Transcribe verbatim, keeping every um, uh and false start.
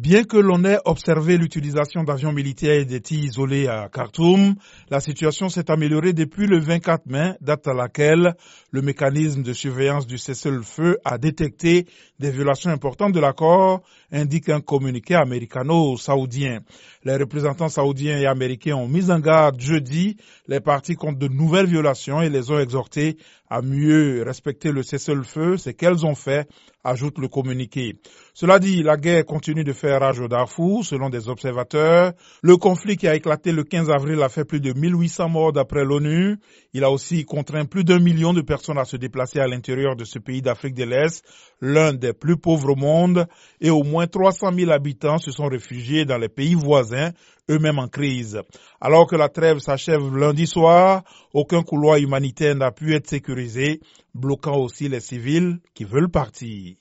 Bien que l'on ait observé l'utilisation d'avions militaires et des tirs isolés à Khartoum, la situation s'est améliorée depuis le vingt-quatre mai, date à laquelle le mécanisme de surveillance du cessez-le-feu a détecté des violations importantes de l'accord, indique un communiqué américano-saoudien. Les représentants saoudiens et américains ont mis en garde jeudi les parties contre de nouvelles violations et les ont exhortés à mieux respecter le cessez-le-feu, c'est qu'elles ont fait, ajoute le communiqué. Cela dit, la guerre continue de faire rage au Darfour, selon des observateurs. Le conflit qui a éclaté le quinze avril a fait plus de mille huit cents morts d'après l'ONU. Il a aussi contraint plus d'un million de personnes à se déplacer à l'intérieur de ce pays d'Afrique de l'Est, l'un des plus pauvres au monde, et au moins trois cent mille habitants se sont réfugiés dans les pays voisins, eux-mêmes en crise. Alors que la trêve s'achève lundi soir, aucun couloir humanitaire n'a pu être sécurisé, bloquant aussi les civils qui veulent partir.